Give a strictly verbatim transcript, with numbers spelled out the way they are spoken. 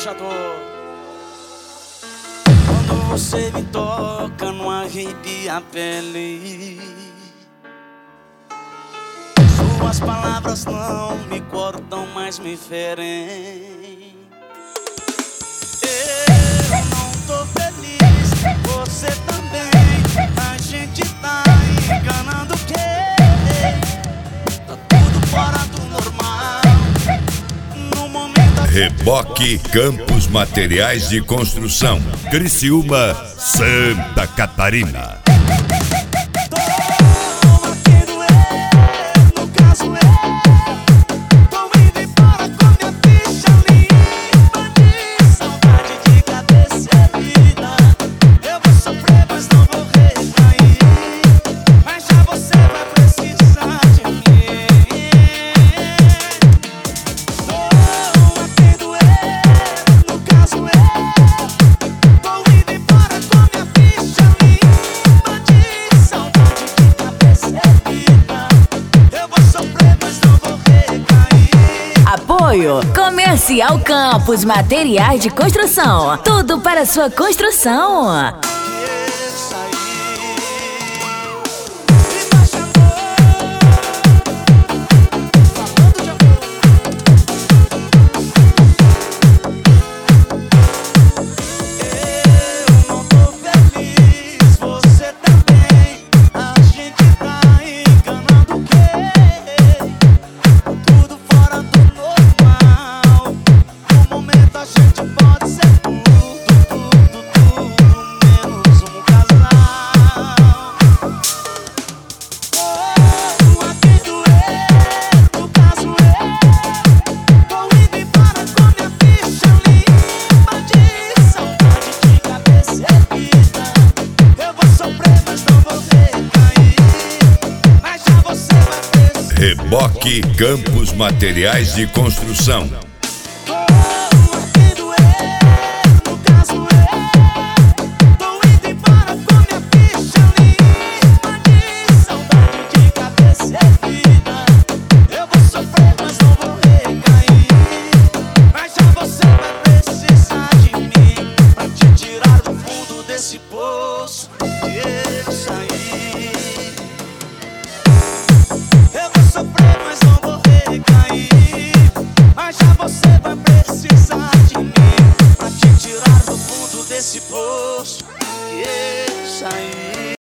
embaixador. Quando você me toca, não arrepia a pele. Suas palavras não me cortam, mas me ferem. Eu não tô feliz, você também. A gente tá enganando o quê? Tá tudo fora do normal. No momento Reboque Campos Materiais de Construção, Criciúma, Santa Catarina. Apoio Comercial Campos Materiais de Construção. Tudo para sua construção. Reboque Campos Materiais de Construção.